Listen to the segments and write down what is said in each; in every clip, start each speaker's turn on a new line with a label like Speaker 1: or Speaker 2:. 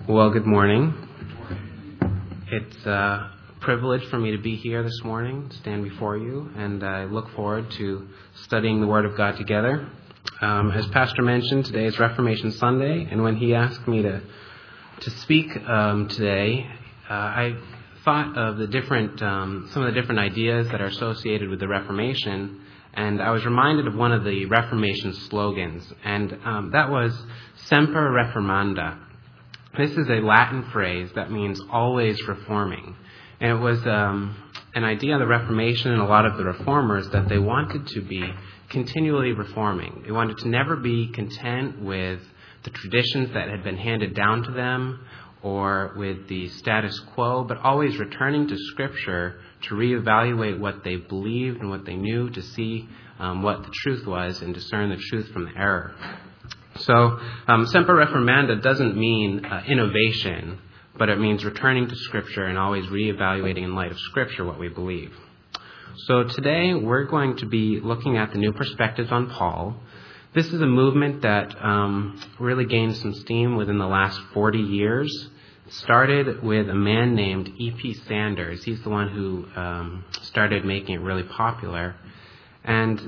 Speaker 1: Well, good morning. It's a privilege for me to be here this morning, stand before you, and I look forward to studying the Word of God together. As Pastor mentioned, today is Reformation Sunday, and when he asked me to speak today, I thought of some of the different ideas that are associated with the Reformation, and I was reminded of one of the Reformation slogans, and that was Semper Reformanda. This is a Latin phrase that means always reforming. And it was an idea of the Reformation and a lot of the reformers that they wanted to be continually reforming. They wanted to never be content with the traditions that had been handed down to them or with the status quo, but always returning to Scripture to reevaluate what they believed and what they knew, to see what the truth was and discern the truth from the error. So, Semper Reformanda doesn't mean innovation, but it means returning to Scripture and always reevaluating in light of Scripture what we believe. So today we're going to be looking at the New Perspectives on Paul. This is a movement that really gained some steam within the last 40 years. It started with a man named E.P. Sanders. He's the one who started making it really popular. And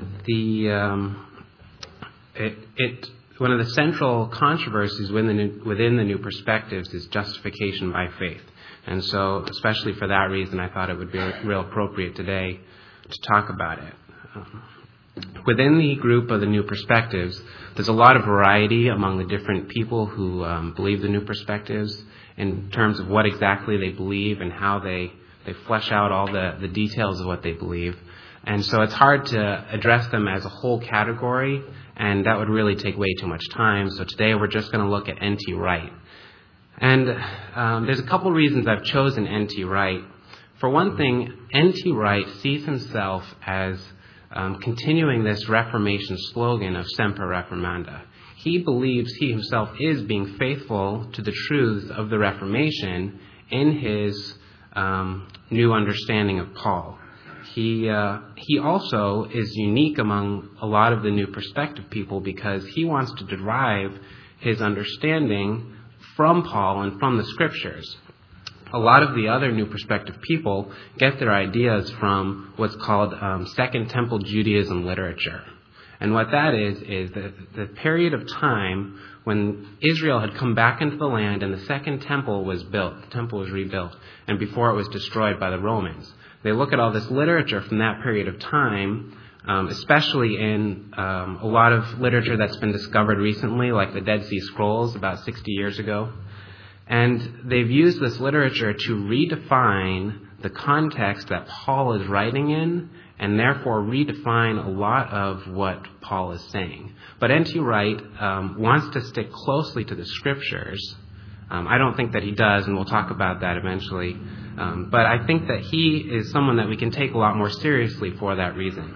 Speaker 1: one of the central controversies within the New Perspectives is justification by faith. And so, especially for that reason, I thought it would be real appropriate today to talk about it. Within the group of the New Perspectives, there's a lot of variety among the different people who believe the New Perspectives in terms of what exactly they believe and how they flesh out all the details of what they believe. And so it's hard to address them as a whole category, and that would really take way too much time. So today we're just going to look at N.T. Wright. And there's a couple reasons I've chosen N.T. Wright. For one thing, N.T. Wright sees himself as continuing this Reformation slogan of Semper Reformanda. He believes he himself is being faithful to the truths of the Reformation in his new understanding of Paul. He also is unique among a lot of the New Perspective people because he wants to derive his understanding from Paul and from the Scriptures. A lot of the other New Perspective people get their ideas from what's called Second Temple Judaism literature. And what that is the period of time when Israel had come back into the land and the Second Temple was built. The temple was rebuilt, and before it was destroyed by the Romans. They look at all this literature from that period of time, especially in a lot of literature that's been discovered recently, like the Dead Sea Scrolls about 60 years ago. And they've used this literature to redefine the context that Paul is writing in, and therefore redefine a lot of what Paul is saying. But N.T. Wright wants to stick closely to the Scriptures. I don't think that he does, and we'll talk about that eventually. But I think that he is someone that we can take a lot more seriously for that reason.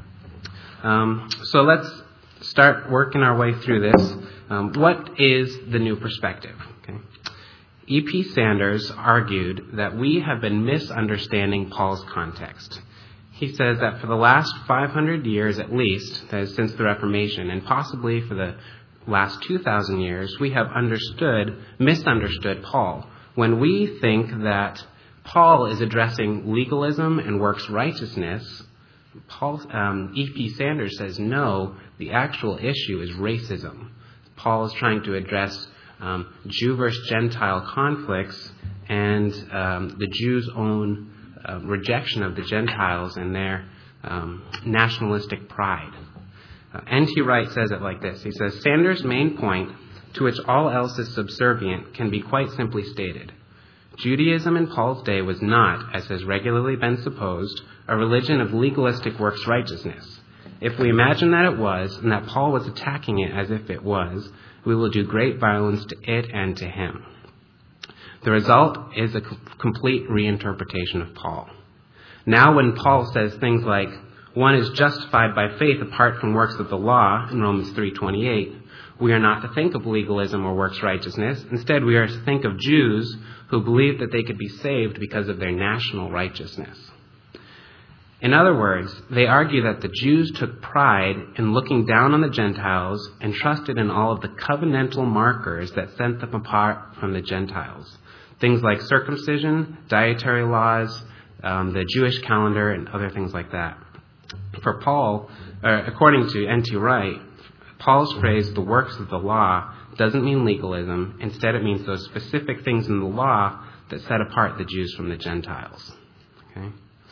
Speaker 1: So let's start working our way through this. What is the New Perspective? Okay. E.P. Sanders argued that we have been misunderstanding Paul's context. He says that for the last 500 years at least, that is since the Reformation, and possibly for the last 2,000 years, we have misunderstood Paul. When we think that Paul is addressing legalism and works righteousness, E.P. Sanders says no, the actual issue is racism. Paul is trying to address Jew versus Gentile conflicts and the Jews' own rejection of the Gentiles and their nationalistic pride. N.T. Wright says it like this. He says, Sanders' main point, to which all else is subservient, can be quite simply stated. Judaism in Paul's day was not, as has regularly been supposed, a religion of legalistic works righteousness. If we imagine that it was, and that Paul was attacking it as if it was, we will do great violence to it and to him. The result is a complete reinterpretation of Paul. Now when Paul says things like, one is justified by faith apart from works of the law, in Romans 3:28, we are not to think of legalism or works righteousness. Instead, we are to think of Jews who believed that they could be saved because of their national righteousness. In other words, they argue that the Jews took pride in looking down on the Gentiles and trusted in all of the covenantal markers that set them apart from the Gentiles. Things like circumcision, dietary laws, the Jewish calendar, and other things like that. For Paul, according to N.T. Wright, Paul's phrase, the works of the law, doesn't mean legalism. Instead, it means those specific things in the law that set apart the Jews from the Gentiles. Okay?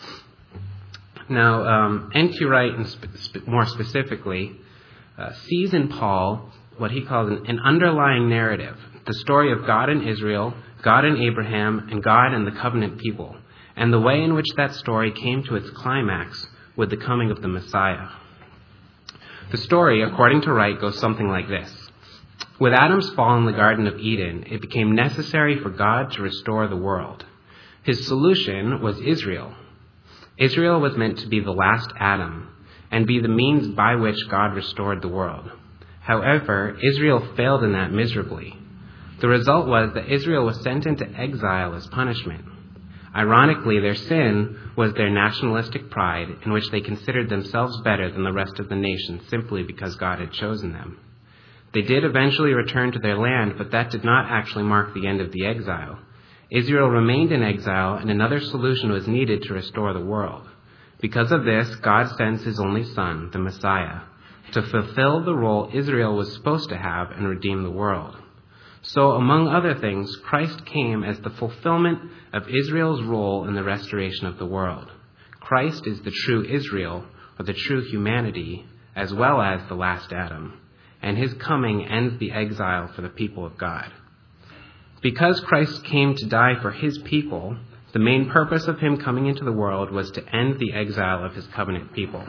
Speaker 1: Now, N.T. Wright, more specifically, sees in Paul what he calls an underlying narrative, the story of God and Israel, God and Abraham, and God and the covenant people, and the way in which that story came to its climax with the coming of the Messiah. The story, according to Wright, goes something like this. With Adam's fall in the Garden of Eden, it became necessary for God to restore the world. His solution was Israel. Israel was meant to be the last Adam and be the means by which God restored the world. However, Israel failed in that miserably. The result was that Israel was sent into exile as punishment. Ironically, their sin was their nationalistic pride, in which they considered themselves better than the rest of the nation simply because God had chosen them. They did eventually return to their land, but that did not actually mark the end of the exile. Israel remained in exile, and another solution was needed to restore the world. Because of this, God sends his only Son, the Messiah, to fulfill the role Israel was supposed to have and redeem the world. So, among other things, Christ came as the fulfillment of Israel's role in the restoration of the world. Christ is the true Israel, or the true humanity, as well as the last Adam, and his coming ends the exile for the people of God. Because Christ came to die for his people, the main purpose of him coming into the world was to end the exile of his covenant people.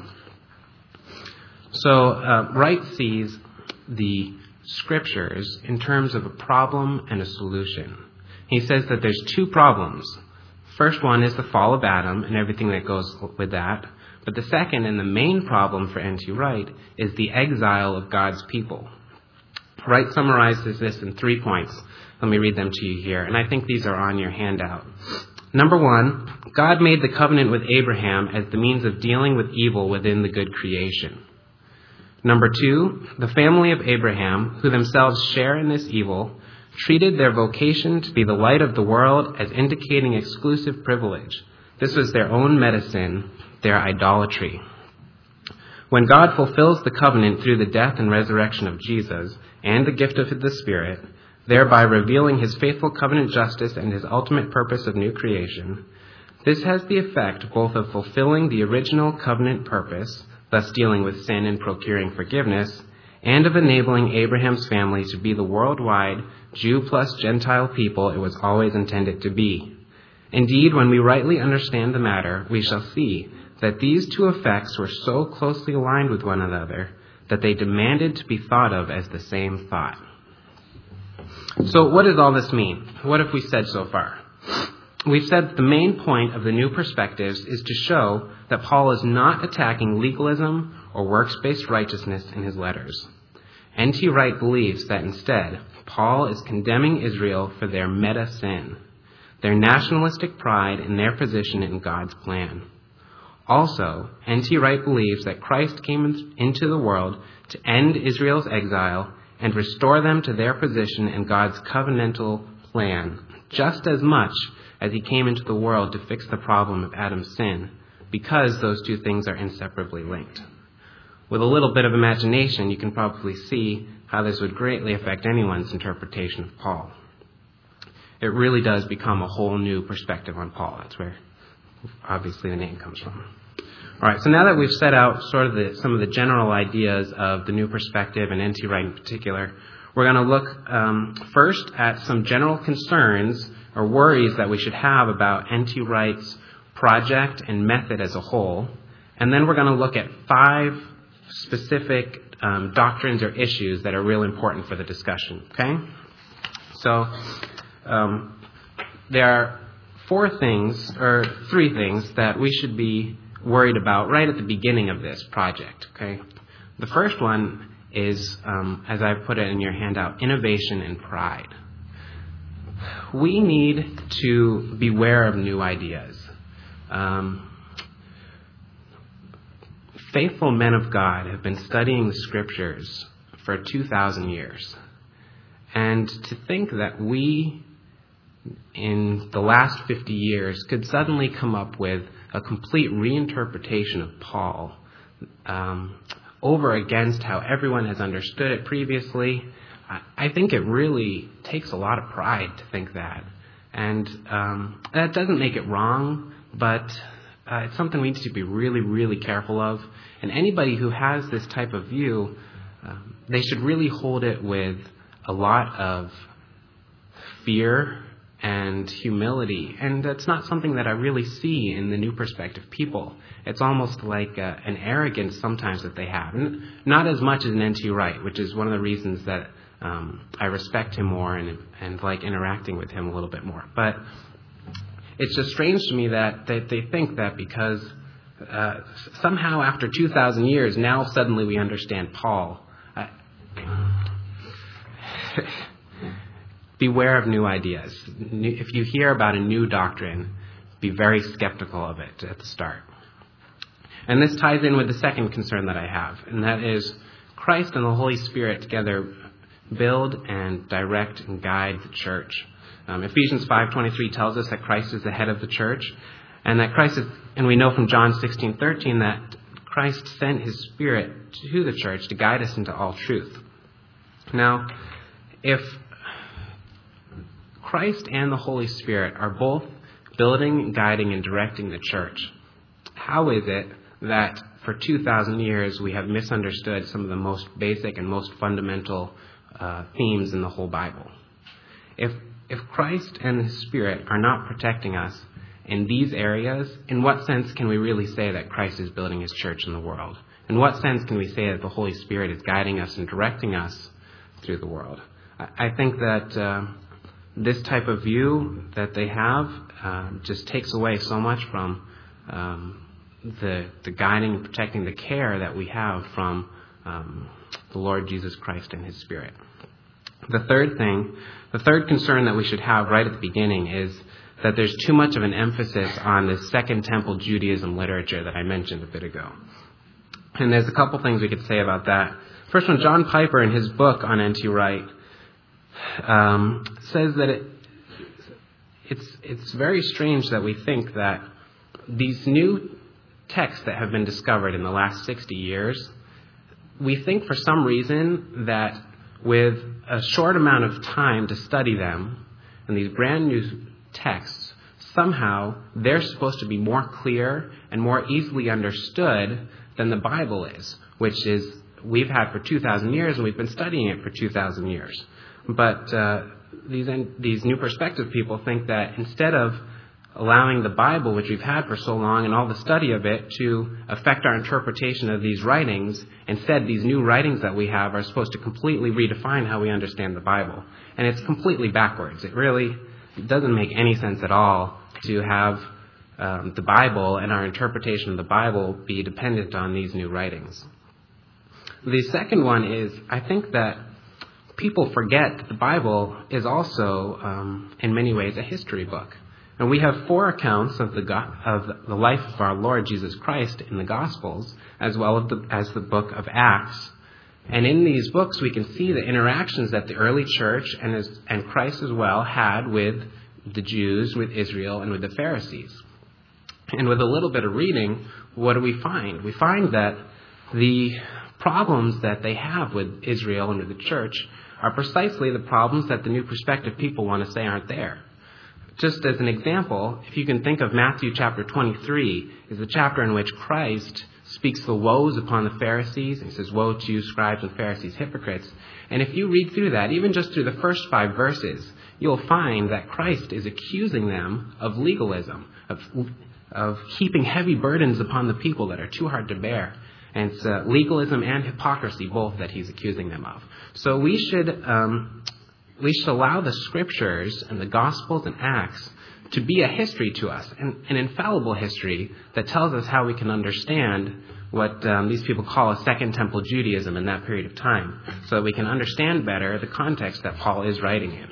Speaker 1: So Wright sees the scriptures in terms of a problem and a solution. He says that there's two problems. First one is the fall of Adam and everything that goes with that. But the second and the main problem for N.T. Wright is the exile of God's people. Wright summarizes this in 3 points. Let me read them to you here, and I think these are on your handout. Number 1, God made the covenant with Abraham as the means of dealing with evil within the good creation. Number 2, the family of Abraham, who themselves share in this evil, treated their vocation to be the light of the world as indicating exclusive privilege. This was their own medicine, their idolatry. When God fulfills the covenant through the death and resurrection of Jesus and the gift of the Spirit, thereby revealing his faithful covenant justice and his ultimate purpose of new creation, this has the effect both of fulfilling the original covenant purpose, thus dealing with sin and procuring forgiveness, and of enabling Abraham's family to be the worldwide Jew plus Gentile people it was always intended to be. Indeed, when we rightly understand the matter, we shall see that these two effects were so closely aligned with one another that they demanded to be thought of as the same thought. So what does all this mean? What have we said so far? We've said that the main point of the new perspectives is to show that Paul is not attacking legalism or works-based righteousness in his letters. N.T. Wright believes that instead, Paul is condemning Israel for their meta-sin, their nationalistic pride in their position in God's plan. Also, N.T. Wright believes that Christ came into the world to end Israel's exile and restore them to their position in God's covenantal plan, just as much as he came into the world to fix the problem of Adam's sin, because those two things are inseparably linked. With a little bit of imagination, you can probably see how this would greatly affect anyone's interpretation of Paul. It really does become a whole new perspective on Paul. That's where, obviously, the name comes from. All right, so now that we've set out sort of some of the general ideas of the new perspective and N.T. Wright in particular, we're going to look first at some general concerns or worries that we should have about N.T. Wright's project and method as a whole. And then we're going to look at 5 specific doctrines or issues that are real important for the discussion. Okay? So there are 3 things that we should be worried about right at the beginning of this project. Okay? The first one is, as I put it in your handout, innovation and pride. We need to beware of new ideas. faithful men of God have been studying the Scriptures for 2,000 years. And to think that we, in the last 50 years, could suddenly come up with a complete reinterpretation of Paul over against how everyone has understood it previously, I think it really takes a lot of pride to think that. And that doesn't make it wrong, but it's something we need to be really, really careful of. And anybody who has this type of view, they should really hold it with a lot of fear and humility. And that's not something that I really see in the New Perspective people. It's almost like an arrogance sometimes that they have. Not as much as an N.T. Wright, which is one of the reasons that I respect him more and like interacting with him a little bit more. But it's just strange to me that they think that because somehow after 2,000 years, now suddenly we understand Paul. Beware of new ideas. If you hear about a new doctrine, be very skeptical of it at the start. And this ties in with the second concern that I have, and that is Christ and the Holy Spirit together build and direct and guide the church. Ephesians 5:23 tells us that Christ is the head of the church, and that Christ is, and we know from John 16:13 that Christ sent his Spirit to the church to guide us into all truth. Now, if Christ and the Holy Spirit are both building, guiding, and directing the church, how is it that for 2,000 years we have misunderstood some of the most basic and most fundamental themes in the whole Bible? If Christ and his Spirit are not protecting us in these areas, in what sense can we really say that Christ is building his church in the world? In what sense can we say that the Holy Spirit is guiding us and directing us through the world? I think that this type of view that they have just takes away so much from the guiding, protecting, the care that we have from the Lord Jesus Christ and his Spirit. The third concern that we should have right at the beginning is that there's too much of an emphasis on the Second Temple Judaism literature that I mentioned a bit ago. And there's a couple things we could say about that. First one, John Piper in his book on N.T. Wright says that it's very strange that we think that these new texts that have been discovered in the last 60 years, we think for some reason that with a short amount of time to study them, and these brand new texts, somehow they're supposed to be more clear and more easily understood than the Bible is, which is we've had for 2,000 years and we've been studying it for 2,000 years. But these New Perspective people think that instead of allowing the Bible, which we've had for so long, and all the study of it to affect our interpretation of these writings, instead these new writings that we have are supposed to completely redefine how we understand the Bible. And it's completely backwards. It really doesn't make any sense at all to have the Bible and our interpretation of the Bible be dependent on these new writings. The second one is, I think that people forget that the Bible is also, in many ways, a history book. And we have 4 accounts of the life of our Lord Jesus Christ in the Gospels, as well as the book of Acts. And in these books, we can see the interactions that the early church and Christ as well had with the Jews, with Israel, and with the Pharisees. And with a little bit of reading, what do we find? We find that the problems that they have with Israel and with the church are precisely the problems that the New Perspective people want to say aren't there. Just as an example, if you can think of Matthew chapter 23, is the chapter in which Christ speaks the woes upon the Pharisees. He says, "Woe to you, scribes and Pharisees, hypocrites." And if you read through that, even just through the first 5 verses, you'll find that Christ is accusing them of legalism, of heaping heavy burdens upon the people that are too hard to bear. And it's legalism and hypocrisy, both, that he's accusing them of. So we should allow the Scriptures and the Gospels and Acts to be a history to us, an infallible history that tells us how we can understand what these people call a Second Temple Judaism in that period of time, so that we can understand better the context that Paul is writing in.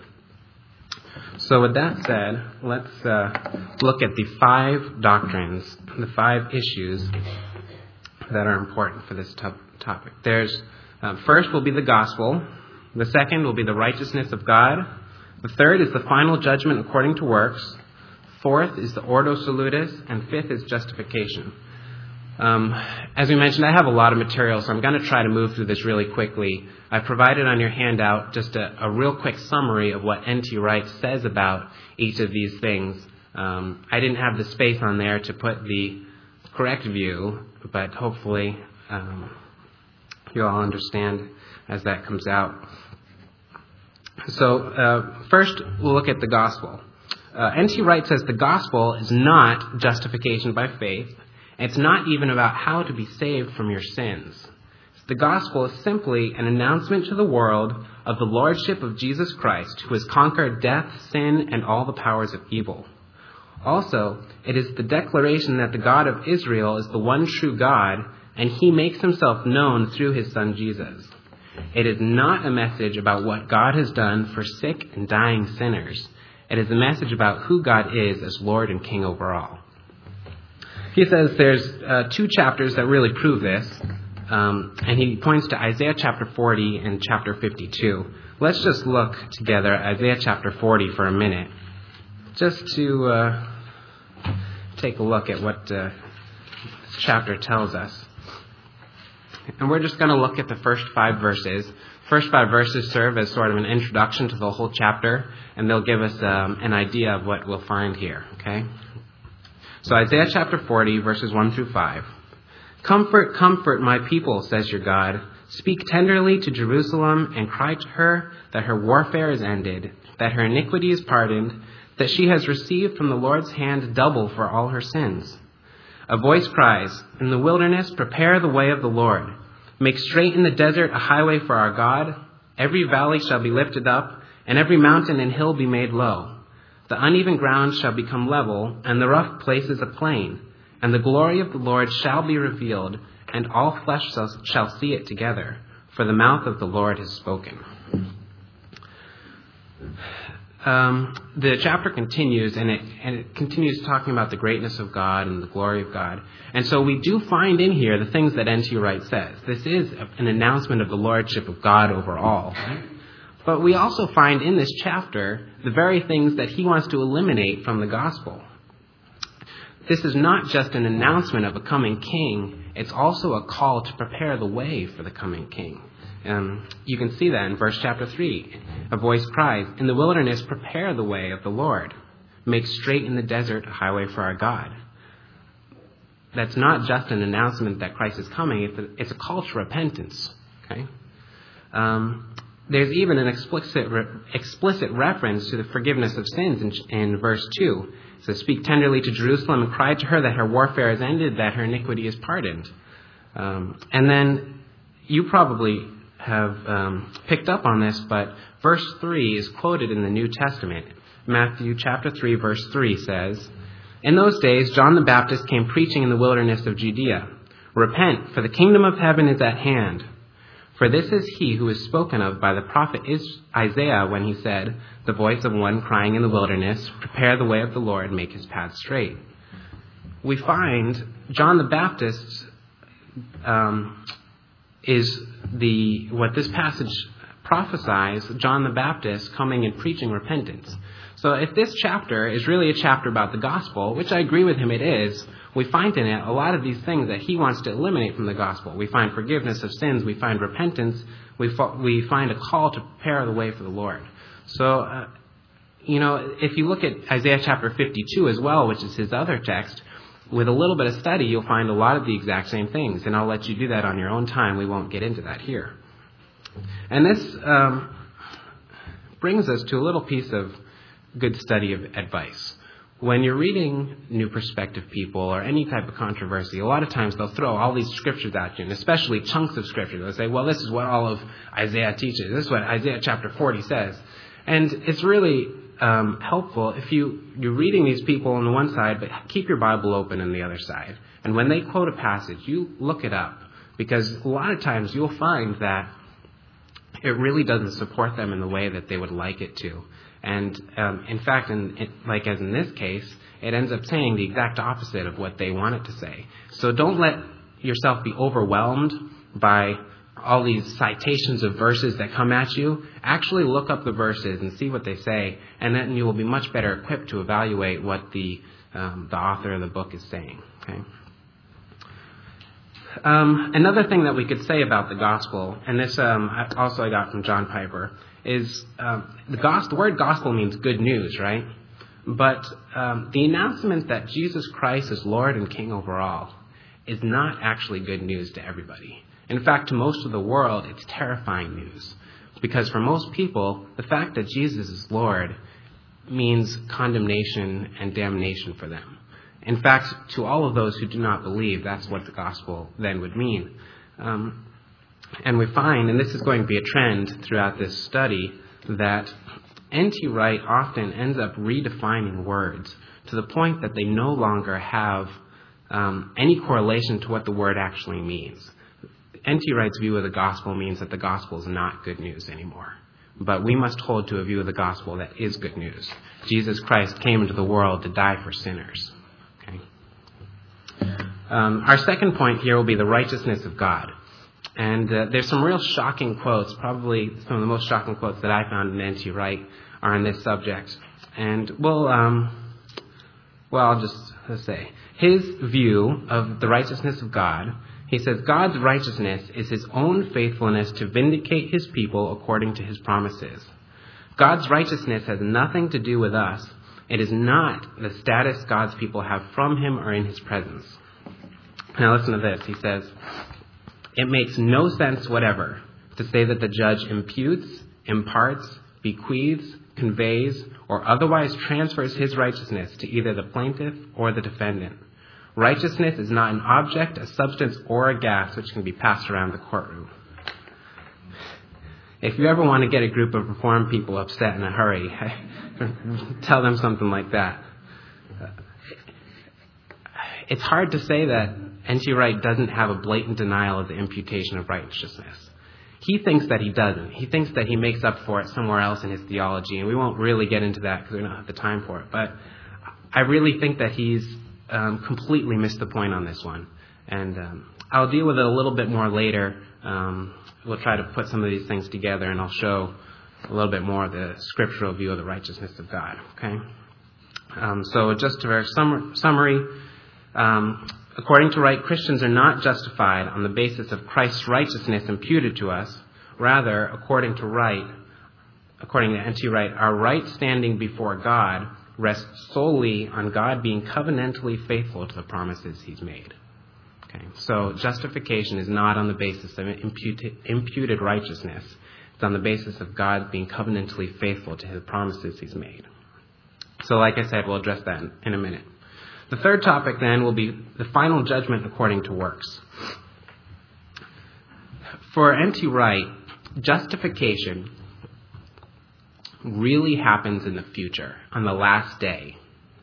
Speaker 1: So with that said, let's look at the 5 doctrines, the 5 issues that are important for this topic. There's first will be the gospel. The second will be the righteousness of God. The third is the final judgment according to works. Fourth is the Ordo Salutis. And fifth is justification. As we mentioned, I have a lot of material, so I'm going to try to move through this really quickly. I provided on your handout just a real quick summary of what N.T. Wright says about each of these things. I didn't have the space on there to put the correct view, but hopefully you'll all understand as that comes out. So first, we'll look at the gospel. N.T. Wright says the gospel is not justification by faith. It's not even about how to be saved from your sins. The gospel is simply an announcement to the world of the lordship of Jesus Christ, who has conquered death, sin, and all the powers of evil. Also, it is the declaration that the God of Israel is the one true God, and he makes himself known through his son Jesus. It is not a message about what God has done for sick and dying sinners. It is a message about who God is as Lord and King over all. He says there's 2 chapters that really prove this, and he points to Isaiah chapter 40 and chapter 52. Let's just look together at Isaiah chapter 40 for a minute, just to take a look at what this chapter tells us. And we're just going to look at the first 5 verses. First 5 verses serve as sort of an introduction to the whole chapter, and they'll give us an idea of what we'll find here, okay? So Isaiah chapter 40, verses 1 through 5. Comfort, comfort my people, says your God. Speak tenderly to Jerusalem and cry to her that her warfare is ended, that her iniquity is pardoned, that she has received from the Lord's hand double for all her sins. A voice cries, in the wilderness, prepare the way of the Lord. Make straight in the desert a highway for our God. Every valley shall be lifted up, and every mountain and hill be made low. The uneven ground shall become level, and the rough places a plain. And the glory of the Lord shall be revealed, and all flesh shall see it together, for the mouth of the Lord has spoken. The chapter continues, and it continues talking about the greatness of God and the glory of God. And so we do find in here the things that N.T. Wright says. This is an announcement of the lordship of God over all. Right? But we also find in this chapter the very things that he wants to eliminate from the gospel. This is not just an announcement of a coming king. It's also a call to prepare the way for the coming king. You can see that in verse chapter 3. A voice cries, in the wilderness, prepare the way of the Lord. Make straight in the desert a highway for our God. That's not just an announcement that Christ is coming. It's a call to repentance. Okay? There's even an explicit reference to the forgiveness of sins in verse 2. It says, speak tenderly to Jerusalem and cry to her that her warfare is ended, that her iniquity is pardoned. And then you probably have picked up on this, but verse 3 is quoted in the New Testament. Matthew chapter 3, verse 3 says, in those days John the Baptist came preaching in the wilderness of Judea. Repent, for the kingdom of heaven is at hand. For this is he who is spoken of by the prophet Isaiah when he said, the voice of one crying in the wilderness, prepare the way of the Lord, make his path straight. We find John the Baptist is what this passage prophesies, John the Baptist coming and preaching repentance. So if this chapter is really a chapter about the gospel, which I agree with him it is, we find in it a lot of these things that he wants to eliminate from the gospel. We find forgiveness of sins. We find repentance. We find a call to prepare the way for the Lord. So, if you look at Isaiah chapter 52 as well, which is his other text, with a little bit of study, you'll find a lot of the exact same things. And I'll let you do that on your own time. We won't get into that here. And this brings us to a little piece of good study of advice. When you're reading New Perspective people or any type of controversy, a lot of times they'll throw all these scriptures at you, and especially chunks of scripture. They'll say, well, this is what all of Isaiah teaches. This is what Isaiah chapter 40 says. And it's really helpful if you're reading these people on the one side, but keep your Bible open on the other side. And when they quote a passage, you look it up, because a lot of times you'll find that it really doesn't support them in the way that they would like it to. And in fact, as in this case, it ends up saying the exact opposite of what they want it to say. So don't let yourself be overwhelmed by all these citations of verses that come at you, actually look up the verses and see what they say, and then you will be much better equipped to evaluate what the author of the book is saying. Okay. Another thing that we could say about the gospel, and this I got from John Piper, is the word gospel means good news, right? But the announcement that Jesus Christ is Lord and King over all is not actually good news to everybody. In fact, to most of the world, it's terrifying news. Because for most people, the fact that Jesus is Lord means condemnation and damnation for them. In fact, to all of those who do not believe, that's what the gospel then would mean. And we find, and this is going to be a trend throughout this study, that N.T. Wright often ends up redefining words to the point that they no longer have any correlation to what the word actually means. N.T. Wright's view of the gospel means that the gospel is not good news anymore. But we must hold to a view of the gospel that is good news. Jesus Christ came into the world to die for sinners. Okay. Our second point here will be the righteousness of God. And there's some real shocking quotes. Probably some of the most shocking quotes that I found in N.T. Wright are on this subject. And I'll just say, his view of the righteousness of God, he says, God's righteousness is his own faithfulness to vindicate his people according to his promises. God's righteousness has nothing to do with us. It is not the status God's people have from him or in his presence. Now listen to this. He says, it makes no sense whatever to say that the judge imputes, imparts, bequeaths, conveys, or otherwise transfers his righteousness to either the plaintiff or the defendant. Righteousness is not an object, a substance, or a gas which can be passed around the courtroom. If you ever want to get a group of Reformed people upset in a hurry, tell them something like that. It's hard to say that N.T. Wright doesn't have a blatant denial of the imputation of righteousness. He thinks that he doesn't. He thinks that he makes up for it somewhere else in his theology, and we won't really get into that because we don't have the time for it. But I really think that he's completely missed the point on this one. And I'll deal with it a little bit more later. We'll try to put some of these things together, and I'll show a little bit more of the scriptural view of the righteousness of God. Okay. So just to very summary, according to Wright, Christians are not justified on the basis of Christ's righteousness imputed to us. Rather, according to N.T. Wright, our right standing before God rests solely on God being covenantally faithful to the promises he's made. Okay, so justification is not on the basis of imputed righteousness. It's on the basis of God being covenantally faithful to his promises he's made. So like I said, we'll address that in a minute. The third topic then will be the final judgment according to works. For N.T. Wright, justification really happens in the future, on the last day.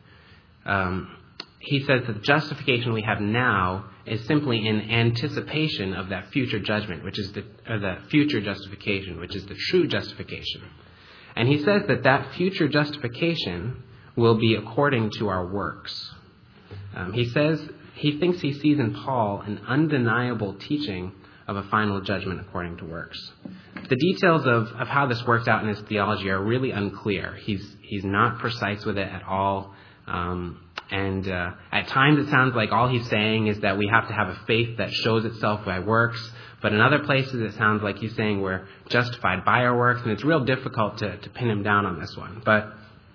Speaker 1: He says that the justification we have now is simply in anticipation of that future judgment, which is the future justification, which is the true justification. And he says that future justification will be according to our works. He thinks he sees in Paul an undeniable teaching of a final judgment according to works. The details of how this works out in his theology are really unclear. He's not precise with it at all. And at times it sounds like all he's saying is that we have to have a faith that shows itself by works. But in other places it sounds like he's saying we're justified by our works. And it's real difficult to pin him down on this one. But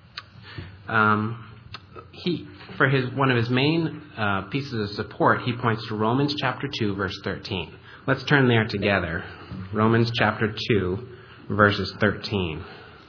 Speaker 1: one of his main pieces of support, he points to Romans chapter 2, verse 13. Let's turn there together. Romans chapter 2, verses 13.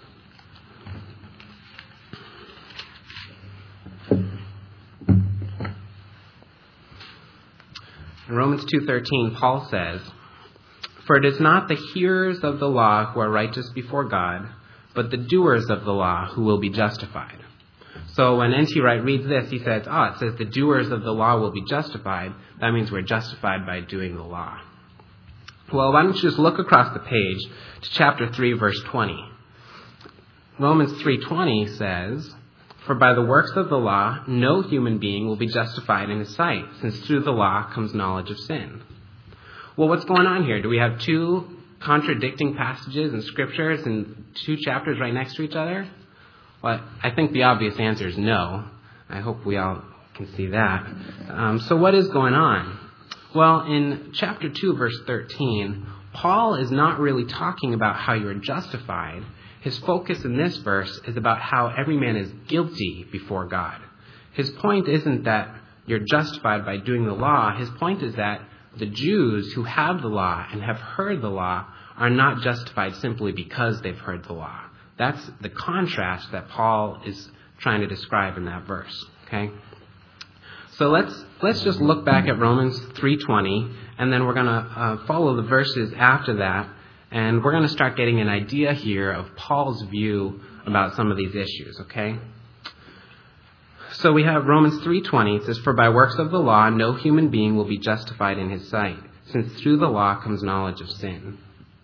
Speaker 1: In Romans 2:13, Paul says, "For it is not the hearers of the law who are righteous before God, but the doers of the law who will be justified." So when N.T. Wright reads this, he says, it says the doers of the law will be justified. That means we're justified by doing the law. Well, why don't you just look across the page to chapter 3, verse 20. Romans 3:20 says, For by the works of the law, no human being will be justified in his sight, since through the law comes knowledge of sin. Well, what's going on here? Do we have two contradicting passages in scriptures and two chapters right next to each other? Well, I think the obvious answer is no. I hope we all can see that. So what is going on? Well, in chapter 2, verse 13, Paul is not really talking about how you are justified. His focus in this verse is about how every man is guilty before God. His point isn't that you're justified by doing the law. His point is that the Jews who have the law and have heard the law are not justified simply because they've heard the law. That's the contrast that Paul is trying to describe in that verse. Okay? So let's just look back at Romans 3:20, and then we're going to follow the verses after that, and we're going to start getting an idea here of Paul's view about some of these issues. Okay? So we have Romans 3:20. It says, "For by works of the law, no human being will be justified in his sight, since through the law comes knowledge of sin."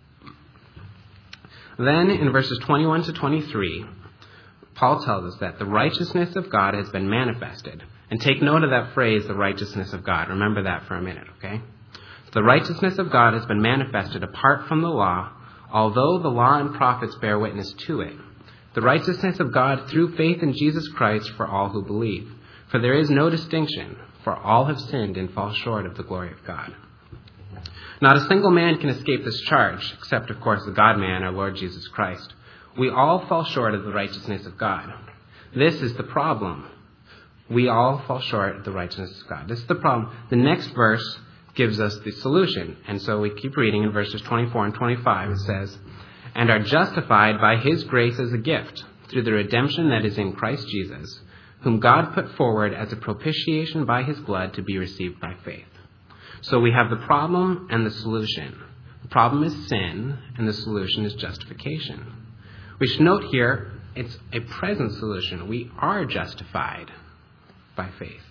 Speaker 1: Then in verses 21 to 23, Paul tells us that the righteousness of God has been manifested. And take note of that phrase, the righteousness of God. Remember that for a minute, okay? The righteousness of God has been manifested apart from the law, although the law and prophets bear witness to it. The righteousness of God through faith in Jesus Christ for all who believe. For there is no distinction, for all have sinned and fall short of the glory of God. Not a single man can escape this charge, except, of course, the God-man, our Lord Jesus Christ. We all fall short of the righteousness of God. This is the problem. We all fall short of the righteousness of God. This is the problem. The next verse gives us the solution. And so we keep reading in verses 24 and 25. It says, "And are justified by his grace as a gift, through the redemption that is in Christ Jesus, whom God put forward as a propitiation by his blood to be received by faith." So we have the problem and the solution. The problem is sin, and the solution is justification. We should note here, it's a present solution. We are justified by faith.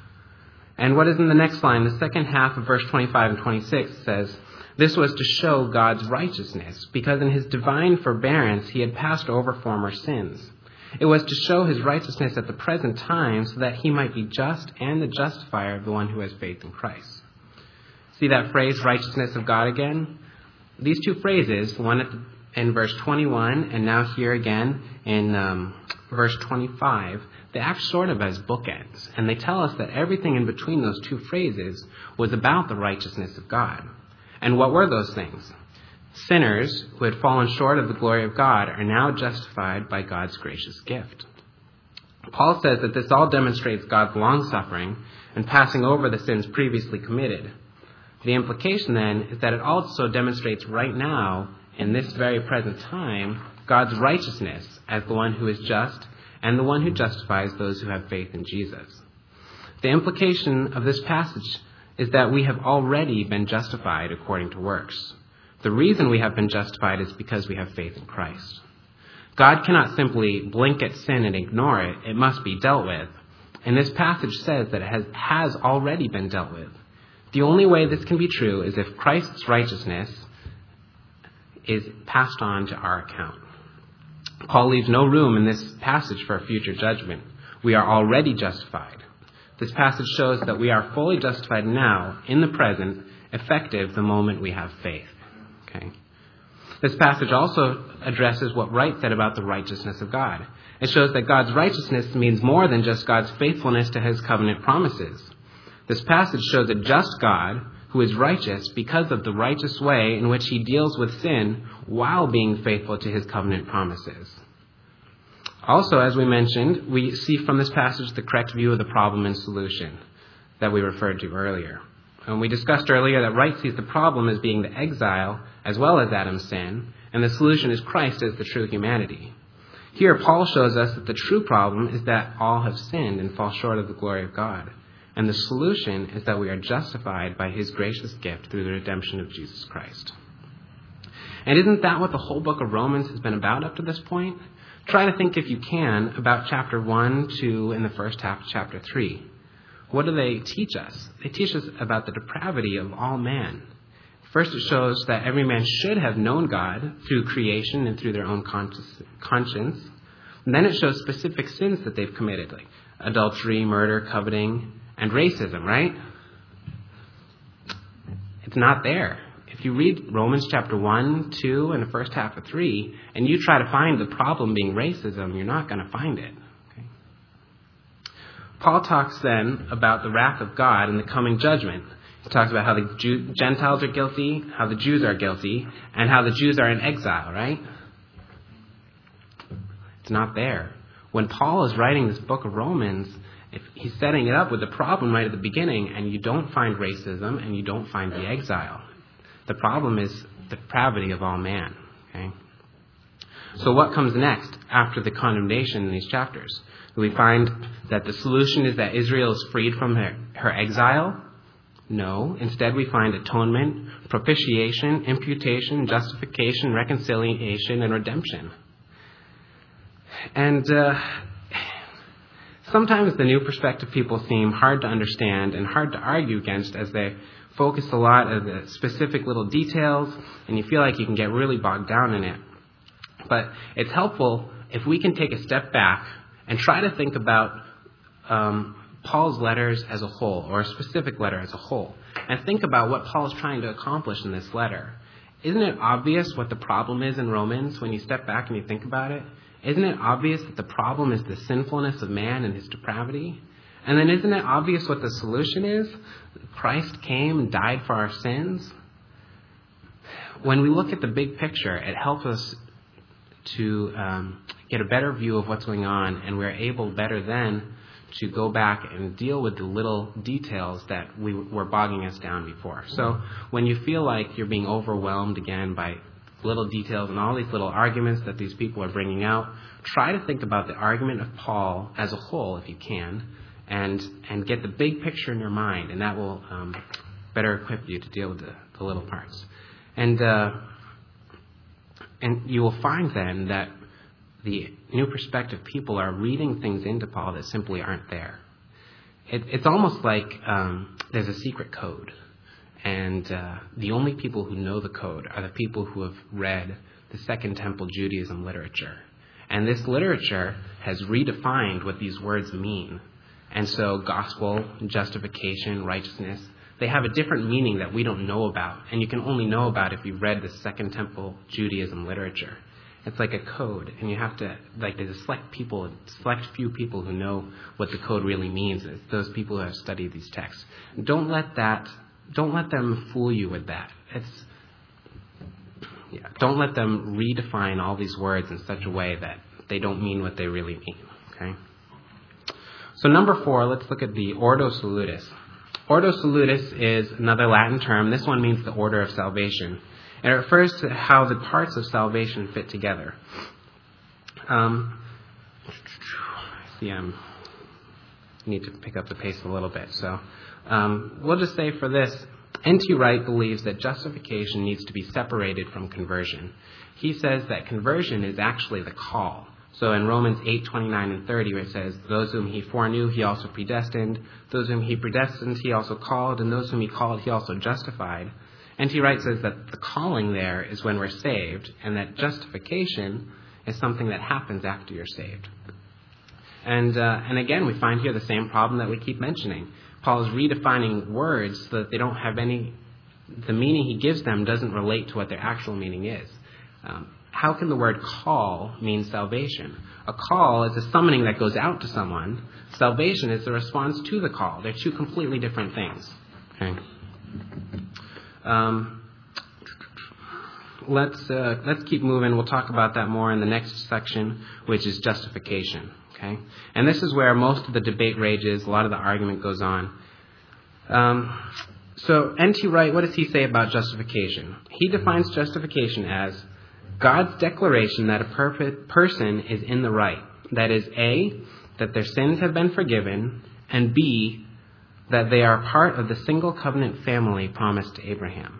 Speaker 1: And what is in the next line? The second half of verse 25 and 26 says, "This was to show God's righteousness, because in his divine forbearance he had passed over former sins. It was to show his righteousness at the present time, so that he might be just and the justifier of the one who has faith in Christ." See that phrase, righteousness of God, again? These two phrases, one in verse 21 and now here again in verse 25, they act sort of as bookends. And they tell us that everything in between those two phrases was about the righteousness of God. And what were those things? Sinners who had fallen short of the glory of God are now justified by God's gracious gift. Paul says that this all demonstrates God's long-suffering and passing over the sins previously committed. The implication then is that it also demonstrates right now, in this very present time, God's righteousness as the one who is just and the one who justifies those who have faith in Jesus. The implication of this passage is that we have already been justified according to works. The reason we have been justified is because we have faith in Christ. God cannot simply blink at sin and ignore it. It must be dealt with. And this passage says that it has already been dealt with. The only way this can be true is if Christ's righteousness is passed on to our account. Paul leaves no room in this passage for a future judgment. We are already justified. This passage shows that we are fully justified now, in the present, effective the moment we have faith. Okay. This passage also addresses what Wright said about the righteousness of God. It shows that God's righteousness means more than just God's faithfulness to his covenant promises. This passage shows a just God who is righteous because of the righteous way in which he deals with sin while being faithful to his covenant promises. Also, as we mentioned, we see from this passage the correct view of the problem and solution that we referred to earlier. And we discussed earlier that Wright sees the problem as being the exile as well as Adam's sin, and the solution is Christ as the true humanity. Here, Paul shows us that the true problem is that all have sinned and fall short of the glory of God. And the solution is that we are justified by his gracious gift through the redemption of Jesus Christ. And isn't that what the whole book of Romans has been about up to this point? Try to think, if you can, about chapter 1, 2, and the first half of chapter 3. What do they teach us? They teach us about the depravity of all man. First, it shows that every man should have known God through creation and through their own conscience. And then it shows specific sins that they've committed, like adultery, murder, coveting, and racism, right? It's not there. If you read Romans chapter 1, 2, and the first half of 3, and you try to find the problem being racism, you're not going to find it. Okay? Paul talks then about the wrath of God and the coming judgment. He talks about how the Gentiles are guilty, how the Jews are guilty, and how the Jews are in exile, right? It's not there. When Paul is writing this book of Romans, if he's setting it up with the problem right at the beginning, and you don't find racism and you don't find the exile. The problem is the depravity of all man. Okay? So what comes next after the condemnation in these chapters? We find that the solution is that Israel is freed from her exile? No. Instead, we find atonement, propitiation, imputation, justification, reconciliation, and redemption. And sometimes the New Perspective people seem hard to understand and hard to argue against, as they focus a lot of the specific little details, and you feel like you can get really bogged down in it. But it's helpful if we can take a step back and try to think about Paul's letters as a whole, or a specific letter as a whole, and think about what Paul is trying to accomplish in this letter. Isn't it obvious what the problem is in Romans when you step back and you think about it? Isn't it obvious that the problem is the sinfulness of man and his depravity? And then isn't it obvious what the solution is? Christ came and died for our sins. When we look at the big picture, it helps us to get a better view of what's going on, and we're able better then to go back and deal with the little details that were bogging us down before. So when you feel like you're being overwhelmed again by little details and all these little arguments that these people are bringing out, try to think about the argument of Paul as a whole, if you can, and get the big picture in your mind, and that will better equip you to deal with the little parts. And you will find then that the New Perspective people are reading things into Paul that simply aren't there. It's almost like there's a secret code, and the only people who know the code are the people who have read the Second Temple Judaism literature. And this literature has redefined what these words mean. And so gospel, justification, righteousness, they have a different meaning that we don't know about. And you can only know about if you've read the Second Temple Judaism literature. It's like a code, and you have to, like, there's a select few people who know what the code really means. It's those people who have studied these texts. Don't let them fool you with that. Don't let them redefine all these words in such a way that they don't mean what they really mean. Okay. So number 4, let's look at the Ordo Salutis. Ordo Salutis is another Latin term. This one means the order of salvation. And it refers to how the parts of salvation fit together. I need to pick up the pace a little bit. So we'll just say for this, N.T. Wright believes that justification needs to be separated from conversion. He says that conversion is actually the call. So in Romans 8:29 and 30, where it says, those whom he foreknew, he also predestined. Those whom he predestined, he also called. And those whom he called, he also justified. N.T. Wright says that the calling there is when we're saved, and that justification is something that happens after you're saved. And again, we find here the same problem that we keep mentioning. Paul is redefining words so that they don't have the meaning he gives them doesn't relate to what their actual meaning is. How can the word call mean salvation? A call is a summoning that goes out to someone. Salvation is the response to the call. They're two completely different things. Okay. Let's keep moving. We'll talk about that more in the next section, which is justification. Okay, and this is where most of the debate rages. A lot of the argument goes on. So N.T. Wright, what does he say about justification? He defines justification as God's declaration that a person is in the right. That is, A, that their sins have been forgiven, and B, that they are part of the single covenant family promised to Abraham.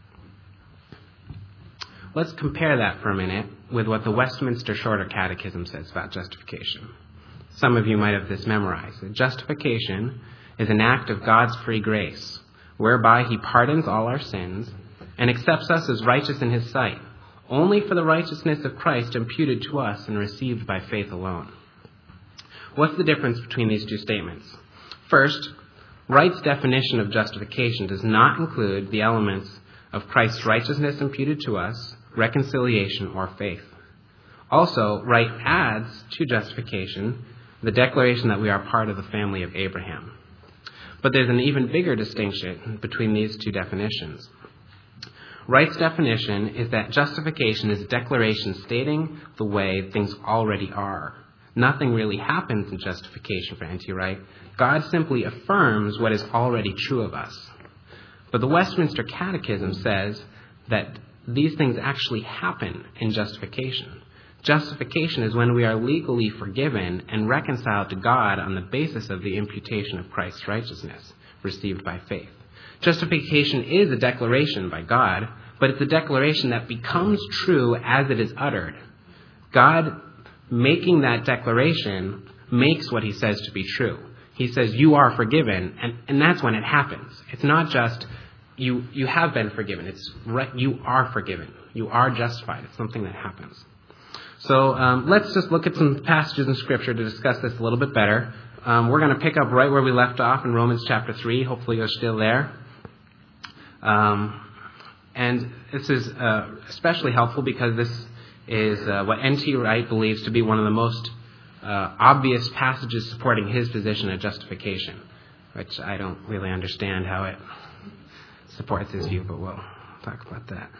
Speaker 1: Let's compare that for a minute with what the Westminster Shorter Catechism says about justification. Some of you might have this memorized. Justification is an act of God's free grace, whereby he pardons all our sins and accepts us as righteous in his sight, only for the righteousness of Christ imputed to us and received by faith alone. What's the difference between these two statements? First, Wright's definition of justification does not include the elements of Christ's righteousness imputed to us, reconciliation, or faith. Also, Wright adds to justification the declaration that we are part of the family of Abraham. But there's an even bigger distinction between these two definitions. Wright's definition is that justification is a declaration stating the way things already are. Nothing really happens in justification for N.T. Wright. God simply affirms what is already true of us. But the Westminster Catechism says that these things actually happen in justification. Justification is when we are legally forgiven and reconciled to God on the basis of the imputation of Christ's righteousness received by faith. Justification is a declaration by God, but it's a declaration that becomes true as it is uttered. God, making that declaration, makes what he says to be true. He says, you are forgiven, and that's when it happens. It's not just, you have been forgiven. It's you are forgiven. You are justified. It's something that happens. So let's just look at some passages in Scripture to discuss this a little bit better. We're going to pick up right where we left off in Romans chapter 3. Hopefully you're still there. And this is especially helpful because this is what N.T. Wright believes to be one of the most obvious passages supporting his position of justification, which I don't really understand how it supports his view, but we'll talk about that.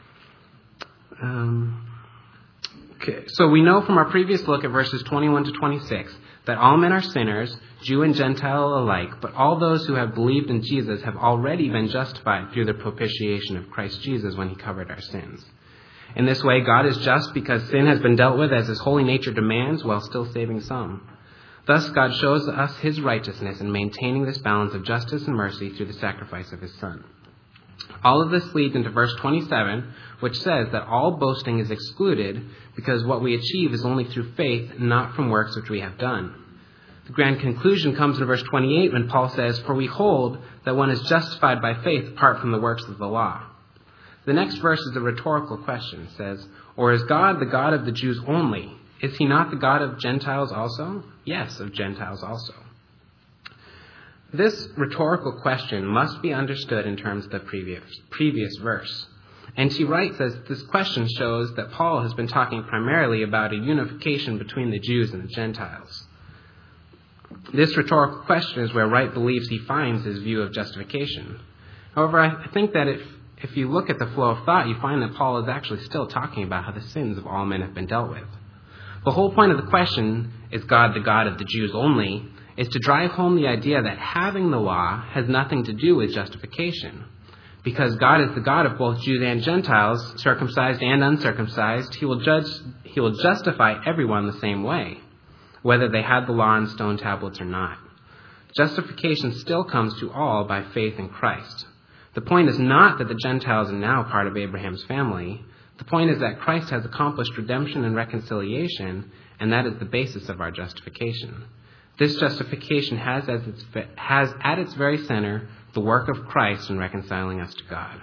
Speaker 1: Okay, so we know from our previous look at verses 21 to 26 that all men are sinners, Jew and Gentile alike, but all those who have believed in Jesus have already been justified through the propitiation of Christ Jesus when he covered our sins. In this way, God is just because sin has been dealt with as his holy nature demands while still saving some. Thus, God shows us his righteousness in maintaining this balance of justice and mercy through the sacrifice of his Son. All of this leads into verse 27, which says that all boasting is excluded because what we achieve is only through faith, not from works which we have done. The grand conclusion comes in verse 28 when Paul says, "For we hold that one is justified by faith apart from the works of the law." The next verse is a rhetorical question. It says, "Or is God the God of the Jews only? Is he not the God of Gentiles also?" Yes, of Gentiles also. This rhetorical question must be understood in terms of the previous verse. N.T. Wright says this question shows that Paul has been talking primarily about a unification between the Jews and the Gentiles. This rhetorical question is where Wright believes he finds his view of justification. However, I think that if you look at the flow of thought, you find that Paul is actually still talking about how the sins of all men have been dealt with. The whole point of the question, is God the God of the Jews only, is to drive home the idea that having the law has nothing to do with justification. Because God is the God of both Jews and Gentiles, circumcised and uncircumcised, he will justify everyone the same way, whether they had the law on stone tablets or not. Justification still comes to all by faith in Christ. The point is not that the Gentiles are now part of Abraham's family. The point is that Christ has accomplished redemption and reconciliation, and that is the basis of our justification. This justification has at its very center the work of Christ in reconciling us to God.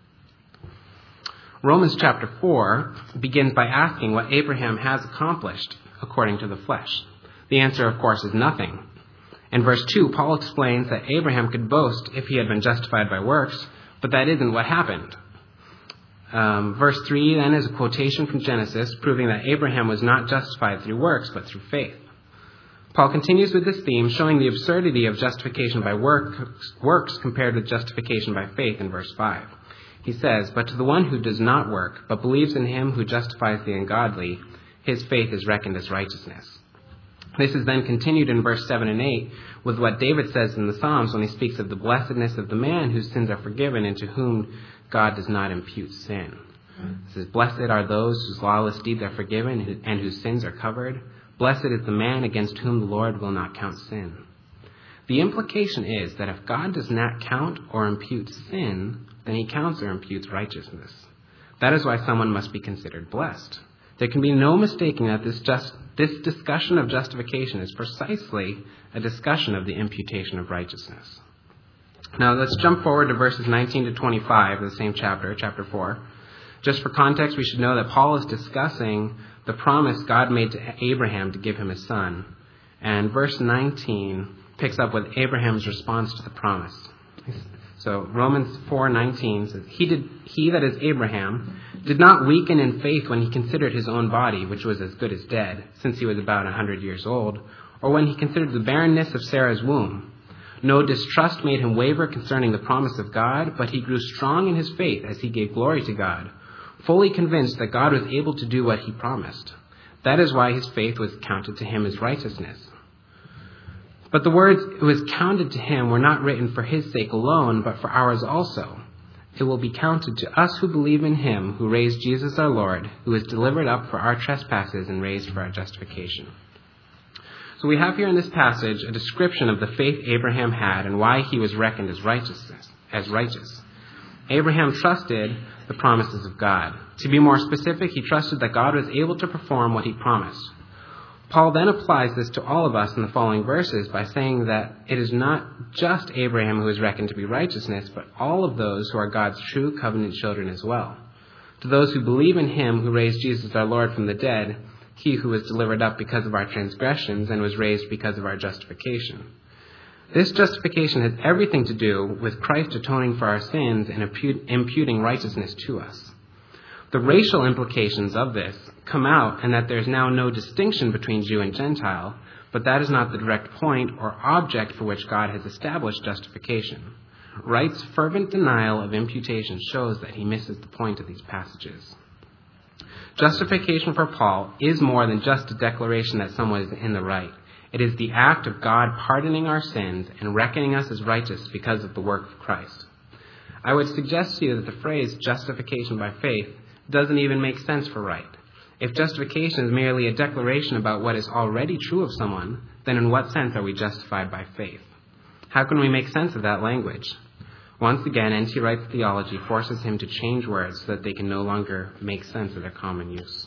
Speaker 1: Romans chapter 4 begins by asking what Abraham has accomplished according to the flesh. The answer, of course, is nothing. In verse 2, Paul explains that Abraham could boast if he had been justified by works, but that isn't what happened. Verse 3 then is a quotation from Genesis proving that Abraham was not justified through works, but through faith. Paul continues with this theme, showing the absurdity of justification by works compared with justification by faith in verse 5. He says, "But to the one who does not work, but believes in him who justifies the ungodly, his faith is reckoned as righteousness." This is then continued in verse 7 and 8 with what David says in the Psalms when he speaks of the blessedness of the man whose sins are forgiven and to whom God does not impute sin. He says, "Blessed are those whose lawless deeds are forgiven and whose sins are covered. Blessed is the man against whom the Lord will not count sin." The implication is that if God does not count or impute sin, then he counts or imputes righteousness. That is why someone must be considered blessed. There can be no mistaking that this discussion of justification is precisely a discussion of the imputation of righteousness. Now let's jump forward to verses 19 to 25 of the same chapter 4. Just for context, we should know that Paul is discussing the promise God made to Abraham to give him a son. And verse 19 picks up with Abraham's response to the promise. So Romans 4:19 says, He that is Abraham did not weaken in faith when he considered his own body, which was as good as dead, since he was about 100 years old, or when he considered the barrenness of Sarah's womb. No distrust made him waver concerning the promise of God, but he grew strong in his faith as he gave glory to God, fully convinced that God was able to do what he promised. That is why his faith was counted to him as righteousness. But the words, "it was counted to him," were not written for his sake alone, but for ours also. It will be counted to us who believe in him who raised Jesus our Lord, who was delivered up for our trespasses and raised for our justification. So we have here in this passage a description of the faith Abraham had and why he was reckoned as righteous. Abraham trusted the promises of God. To be more specific, he trusted that God was able to perform what he promised. Paul then applies this to all of us in the following verses by saying that it is not just Abraham who is reckoned to be righteousness, but all of those who are God's true covenant children as well. To those who believe in him who raised Jesus our Lord from the dead, he who was delivered up because of our transgressions and was raised because of our justification. This justification has everything to do with Christ atoning for our sins and imputing righteousness to us. The racial implications of this come out in that there is now no distinction between Jew and Gentile, but that is not the direct point or object for which God has established justification. Wright's fervent denial of imputation shows that he misses the point of these passages. Justification for Paul is more than just a declaration that someone is in the right. It is the act of God pardoning our sins and reckoning us as righteous because of the work of Christ. I would suggest to you that the phrase justification by faith doesn't even make sense for Wright. If justification is merely a declaration about what is already true of someone, then in what sense are we justified by faith? How can we make sense of that language? Once again, N.T. Wright's theology forces him to change words so that they can no longer make sense of their common use.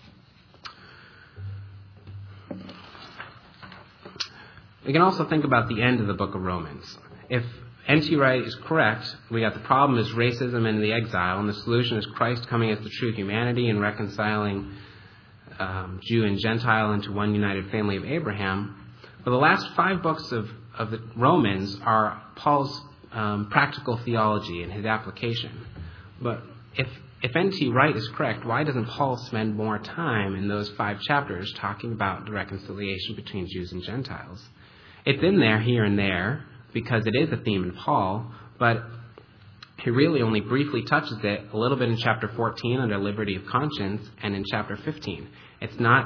Speaker 1: We can also think about the end of the book of Romans. If N.T. Wright is correct, we got the problem is racism and the exile, and the solution is Christ coming as the true humanity and reconciling Jew and Gentile into one united family of Abraham. But the last 5 books of the Romans are Paul's practical theology and his application. But if N.T. Wright is correct, why doesn't Paul spend more time in those 5 chapters talking about the reconciliation between Jews and Gentiles? It's in there here and there, because it is a theme in Paul, but he really only briefly touches it a little bit in chapter 14 under liberty of conscience and in chapter 15. It's not,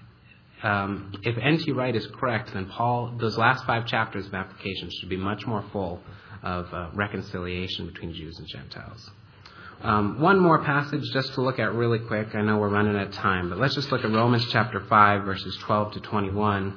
Speaker 1: if N.T. Wright is correct, then Paul, those last 5 chapters of application should be much more full of reconciliation between Jews and Gentiles. One more passage just to look at really quick. I know we're running out of time, but let's just look at Romans chapter 5, verses 12 to 21.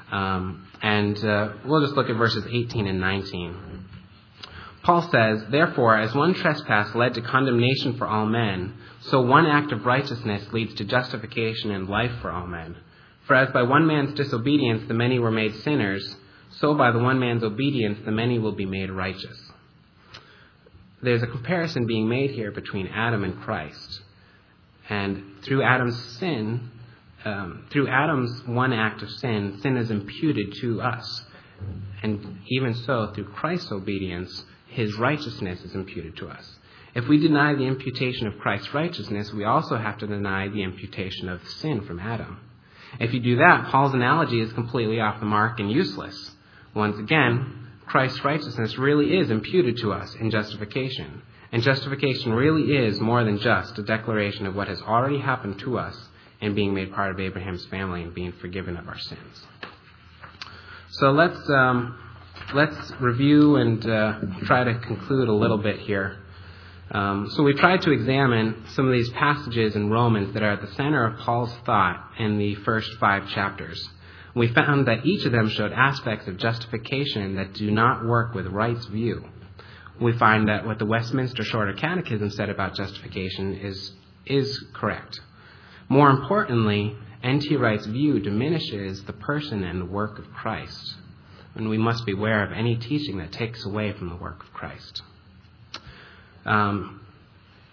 Speaker 1: And we'll just look at verses 18 and 19. Paul says, "Therefore, as one trespass led to condemnation for all men, so one act of righteousness leads to justification and life for all men. For as by one man's disobedience the many were made sinners, so by the one man's obedience the many will be made righteous." There's a comparison being made here between Adam and Christ. And through Adam's sin, through Adam's one act of sin, sin is imputed to us. And even so, through Christ's obedience, his righteousness is imputed to us. If we deny the imputation of Christ's righteousness, we also have to deny the imputation of sin from Adam. If you do that, Paul's analogy is completely off the mark and useless. Once again, Christ's righteousness really is imputed to us in justification. And justification really is more than just a declaration of what has already happened to us and being made part of Abraham's family and being forgiven of our sins. So let's review and try to conclude a little bit here. So we tried to examine some of these passages in Romans that are at the center of Paul's thought in the first 5 chapters. We found that each of them showed aspects of justification that do not work with Wright's view. We find that what the Westminster Shorter Catechism said about justification is correct. More importantly, N.T. Wright's view diminishes the person and the work of Christ, and we must beware of any teaching that takes away from the work of Christ.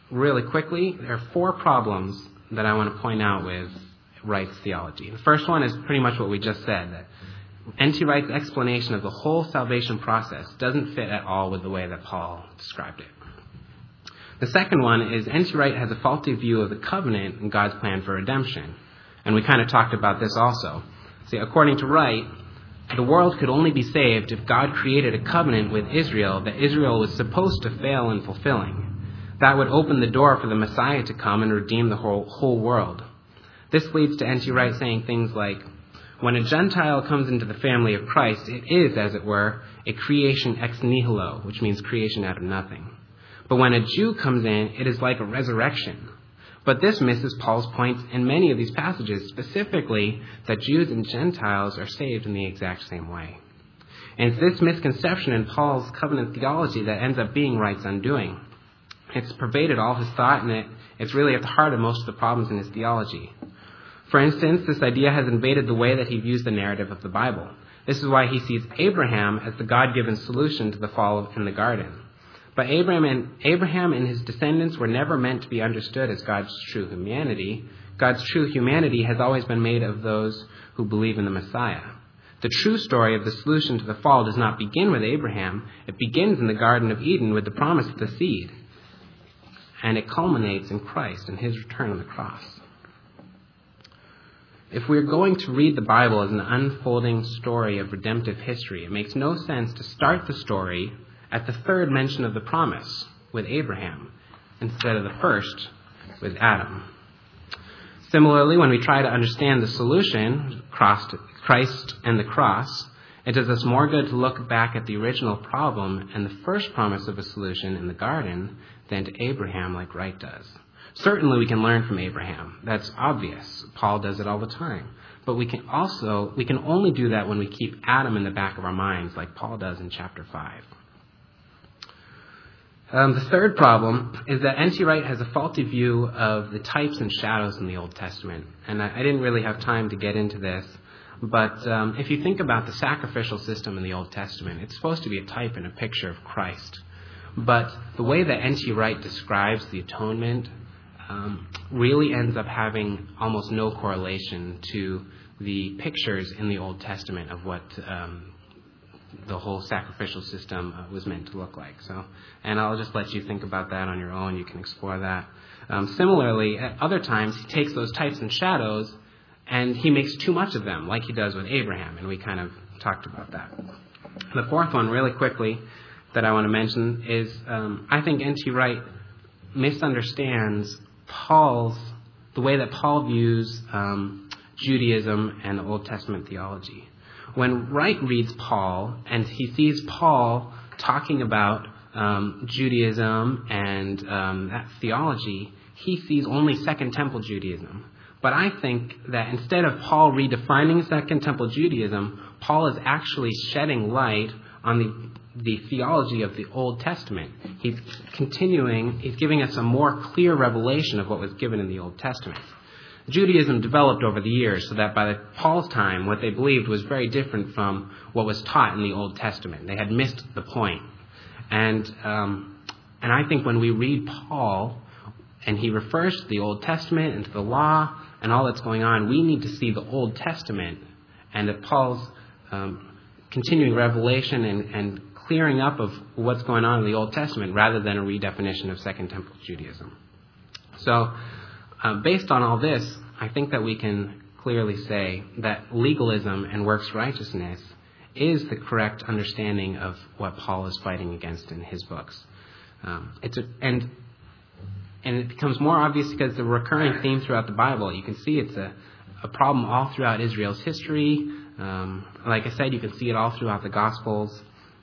Speaker 1: really quickly, there are 4 problems that I want to point out with Wright's theology. The first one is pretty much what we just said, that N.T. Wright's explanation of the whole salvation process doesn't fit at all with the way that Paul described it. The second one is N.T. Wright has a faulty view of the covenant and God's plan for redemption. And we kind of talked about this also. See, according to Wright, the world could only be saved if God created a covenant with Israel that Israel was supposed to fail in fulfilling. That would open the door for the Messiah to come and redeem the whole world. This leads to N.T. Wright saying things like, when a Gentile comes into the family of Christ, it is, as it were, a creation ex nihilo, which means creation out of nothing. But when a Jew comes in, it is like a resurrection. But this misses Paul's point in many of these passages, specifically that Jews and Gentiles are saved in the exact same way. And it's this misconception in Paul's covenant theology that ends up being Wright's undoing. It's pervaded all his thought, and it's really at the heart of most of the problems in his theology. For instance, this idea has invaded the way that he views the narrative of the Bible. This is why he sees Abraham as the God-given solution to the fall in the garden. But Abraham and his descendants were never meant to be understood as God's true humanity. God's true humanity has always been made of those who believe in the Messiah. The true story of the solution to the fall does not begin with Abraham. It begins in the Garden of Eden with the promise of the seed. And it culminates in Christ and his return on the cross. If we're going to read the Bible as an unfolding story of redemptive history, it makes no sense to start the story at the third mention of the promise with Abraham instead of the first with Adam. Similarly, when we try to understand the solution, Christ and the cross, it does us more good to look back at the original problem and the first promise of a solution in the garden than to Abraham like Wright does. Certainly we can learn from Abraham. That's obvious. Paul does it all the time. But we can only do that when we keep Adam in the back of our minds like Paul does in chapter 5. The third problem is that N.T. Wright has a faulty view of the types and shadows in the Old Testament. And I didn't really have time to get into this. But if you think about the sacrificial system in the Old Testament, it's supposed to be a type and a picture of Christ. But the way that N.T. Wright describes the atonement really ends up having almost no correlation to the pictures in the Old Testament of what the whole sacrificial system was meant to look like. And I'll just let you think about that on your own. You can explore that. Similarly, at other times, he takes those types and shadows and he makes too much of them, like he does with Abraham, and we kind of talked about that. The fourth one, really quickly, that I want to mention is I think N.T. Wright misunderstands the way that Paul views Judaism and the Old Testament theology. When Wright reads Paul and he sees Paul talking about Judaism and that theology, he sees only Second Temple Judaism. But I think that instead of Paul redefining Second Temple Judaism, Paul is actually shedding light on the theology of the Old Testament. He's giving us a more clear revelation of what was given in the Old Testament. Judaism developed over the years so that by Paul's time, what they believed was very different from what was taught in the Old Testament. They had missed the point. And I think when we read Paul, and he refers to the Old Testament and to the law and all that's going on, we need to see the Old Testament and that Paul's continuing revelation and clearing up of what's going on in the Old Testament rather than a redefinition of Second Temple Judaism. So, based on all this, I think that we can clearly say that legalism and works righteousness is the correct understanding of what Paul is fighting against in his books. And it becomes more obvious because the recurring theme throughout the Bible. You can see it's a problem all throughout Israel's history. Like I said, you can see it all throughout the Gospels.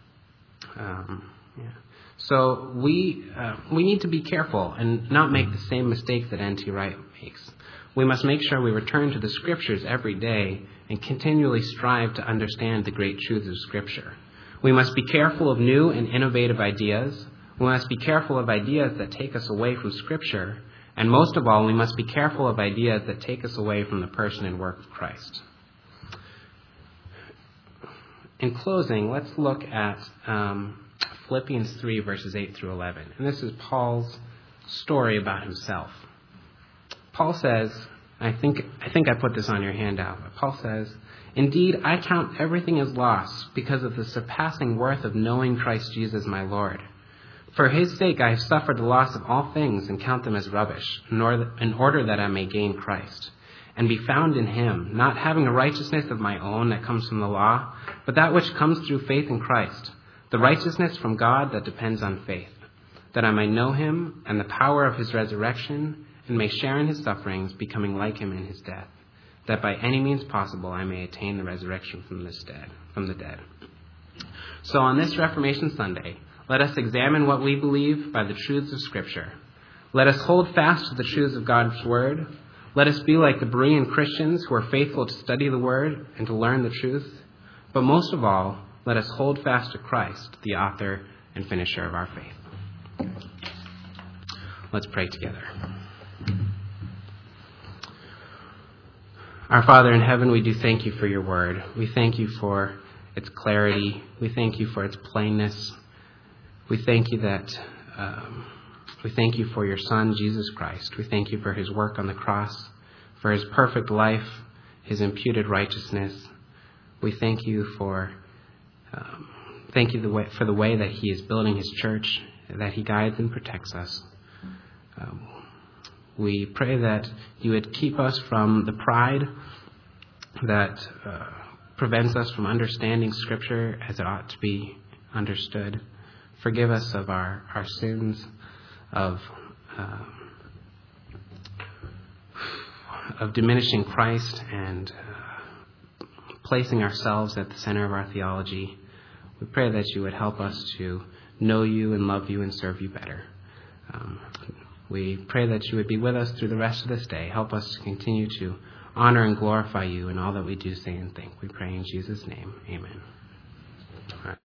Speaker 1: So we need to be careful and not make the same mistakes that N.T. Wright makes. We must make sure we return to the Scriptures every day and continually strive to understand the great truths of Scripture. We must be careful of new and innovative ideas. We must be careful of ideas that take us away from Scripture. And most of all, we must be careful of ideas that take us away from the person and work of Christ. In closing, let's look at Philippians 3, verses 8 through 11. And this is Paul's story about himself. Paul says, I think I put this on your handout, but Paul says, "Indeed, I count everything as loss because of the surpassing worth of knowing Christ Jesus my Lord. For his sake I have suffered the loss of all things and count them as rubbish, in order that I may gain Christ, and be found in him, not having a righteousness of my own that comes from the law, but that which comes through faith in Christ, the righteousness from God that depends on faith, that I may know him and the power of his resurrection, and may share in his sufferings, becoming like him in his death, that by any means possible I may attain the resurrection from the dead." So on this Reformation Sunday, let us examine what we believe by the truths of Scripture. Let us hold fast to the truths of God's Word. Let us be like the Berean Christians who are faithful to study the Word and to learn the truth. But most of all, let us hold fast to Christ, the author and finisher of our faith. Let's pray together. Our Father in heaven, we do thank you for your word. We thank you for its clarity. We thank you for its plainness. We thank you for your Son, Jesus Christ. We thank you for his work on the cross, for his perfect life, his imputed righteousness. We thank you for the way that he is building his church, that he guides and protects us. We pray that you would keep us from the pride that prevents us from understanding Scripture as it ought to be understood. Forgive us of our sins, of diminishing Christ and placing ourselves at the center of our theology. We pray that you would help us to know you and love you and serve you better. We pray that you would be with us through the rest of this day. Help us to continue to honor and glorify you in all that we do, say, and think. We pray in Jesus' name. Amen.